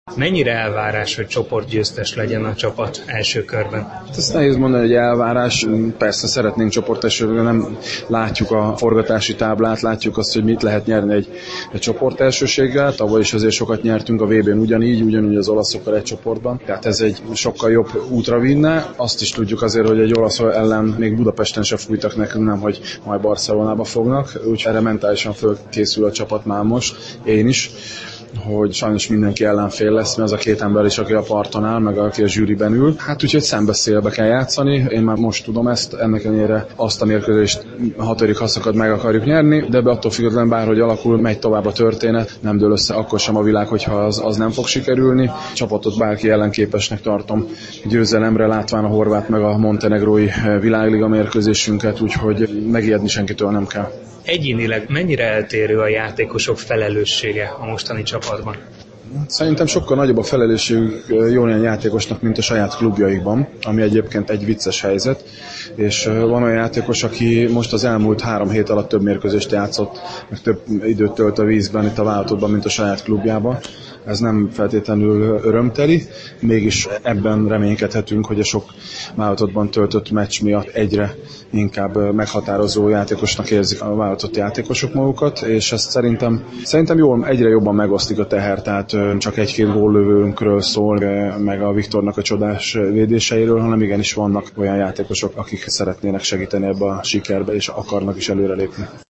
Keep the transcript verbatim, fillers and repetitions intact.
Mennyire elvárás, hogy csoportgyőztes legyen a csapat első körben? Ezt nehéz mondani, hogy elvárás. Persze szeretnénk csoportelsőre, nem látjuk a forgatási táblát, látjuk azt, hogy mit lehet nyerni egy, egy csoportelsőséggel. Tavaly is azért sokat nyertünk a vé bén ugyanígy, ugyanúgy az olaszokkal egy csoportban. Tehát ez egy sokkal jobb útra vinne. Azt is tudjuk azért, hogy egy olasz ellen még Budapesten se fújtak nekünk, nem, hogy majd Barcelonába fognak. Úgyhogy erre mentálisan fölkészül a csapat már most, én is, hogy sajnos mindenki ellenfél lesz, mert az a két ember is, aki a parton áll, meg aki a zsűriben ül. Hát úgyhogy szembeszélbe kell játszani, én már most tudom ezt, ennek ellenére azt a mérkőzést hatodik haszakad meg akarjuk nyerni, de be attól függetlenül bárhogy alakul, megy tovább a történet, nem dől össze akkor sem a világ, hogyha az, az nem fog sikerülni. Csapatot bárki ellen képesnek tartom győzelemre, látván a horvát meg a montenegrói világliga mérkőzésünket, úgyhogy megijedni senkitől nem kell. Egyénileg mennyire eltérő a játékosok felelőssége a mostani csapatban? Szerintem sokkal nagyobb a felelősségük jó olyan játékosnak, mint a saját klubjaikban, ami egyébként egy vicces helyzet, és van olyan játékos, aki most az elmúlt három hét alatt több mérkőzést játszott, meg több időt tölt a vízben, itt a válogatottban, mint a saját klubjában. Ez nem feltétlenül örömteli, mégis ebben reménykedhetünk, hogy a sok válogatottban töltött meccs miatt egyre inkább meghatározó játékosnak érzik a válogatott játékosok magukat, és ezt szerintem, szerintem jól, egyre jobban megosztik a teher, tehát csak egy-két góllövőnkről szól, meg a Viktornak a csodás védéseiről, hanem igenis vannak olyan játékosok, akik szeretnének segíteni ebbe a sikerbe, és akarnak is előrelépni.